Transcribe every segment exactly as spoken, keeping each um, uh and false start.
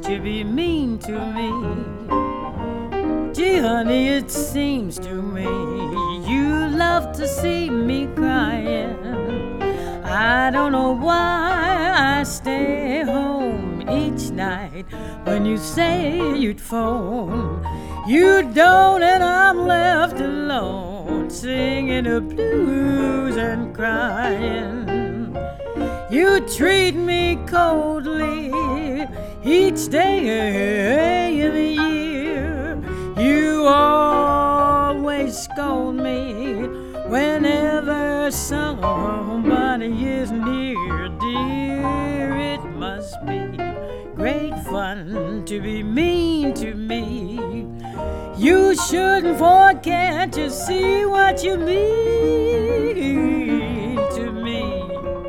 to be mean to me. Gee, honey, it seems to me you love to see me crying. I don't know why I stay home each night when you say you'd phone. You don't, and I'm left alone singing the blues and crying. You treat me coldly each day in the year. You always scold me whenever somebody is near. Dear, it must be great fun to be mean to me. You shouldn't forget to see what you mean to me.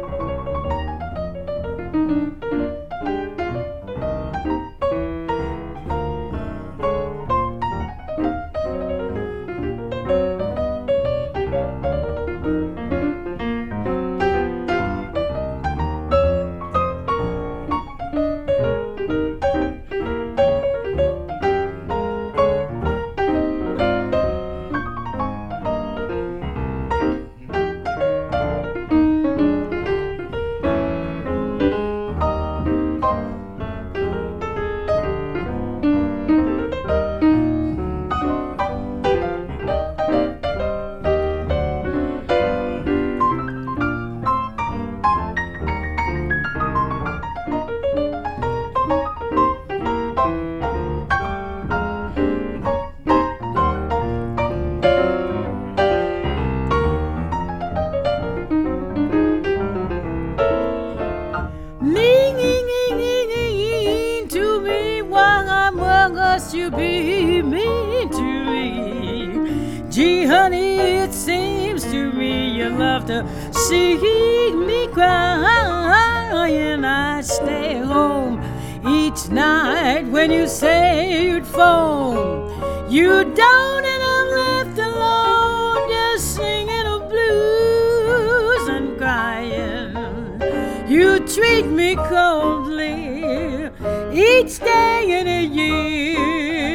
You be mean to me. Gee, honey, it seems to me you love to see me crying. I stay home each night when you say you'd phone. You don't, and I'm left alone just singing the blues and crying. You treat me coldly each day in a year.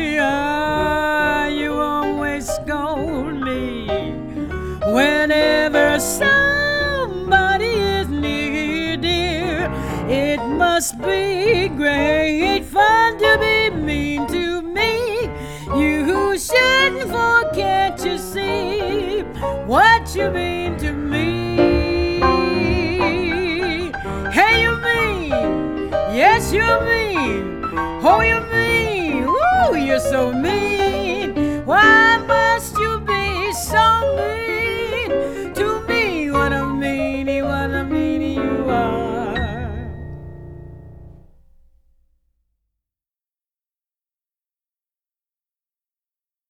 You always scold me whenever somebody is near, dear. It must be great fun to be mean to me. You shouldn't forget to see what you mean to me. Hey, you mean? Yes, you mean. Oh, you mean? Ooh, you're so mean.